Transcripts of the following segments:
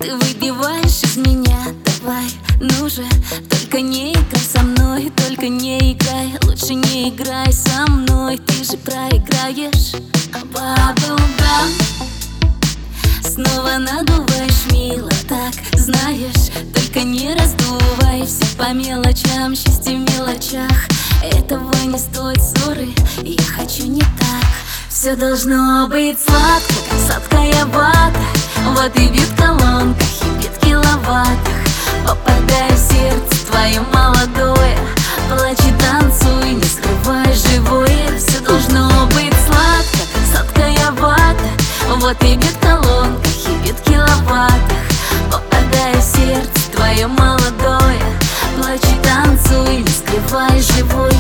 Ты выбиваешь из меня, давай, ну же. Только не играй со мной, только не играй. Лучше не играй со мной, ты же проиграешь. Bubblegum, снова надуваешь мило, так знаешь. Только не раздувай, все по мелочам, счастье в мелочах. Этого не стоит ссоры, я хочу не так. Все должно быть сладко, как сладкая вата. Вот и бьют в колонках, и бьют в киловаттах. Попадай в сердце твое молодое. Плачь и танцуй, не скрывай живое. Все должно быть сладко, как сладкая вата. Вот и бьют в колонках, и бьют в киловаттах. Попадай в сердце твое молодое. Плачь и танцуй, не скрывай живое.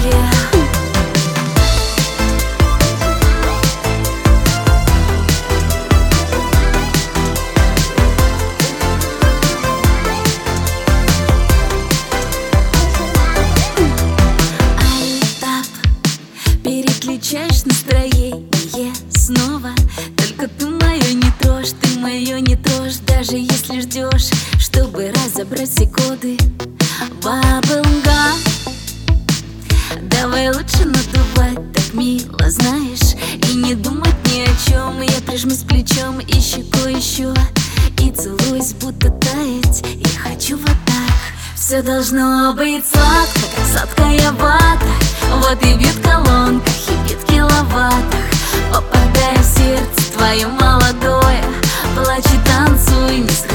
Переключаешь настроение снова. Только ты мое не трожь, ты мое не трожь. Даже если ждешь, чтобы разобрать все коды. Bubblegum, давай лучше надувать так мило, знаешь. И не думать ни о чем. Я прижмусь плечом и щекой еще. И целуюсь, будто таять я хочу вот так. Все должно быть сладко, как сладкая вата. Вот и бьют в колонках, и бьют в киловаттах. Попадай в сердце твое молодое. Плачь и танцуй, не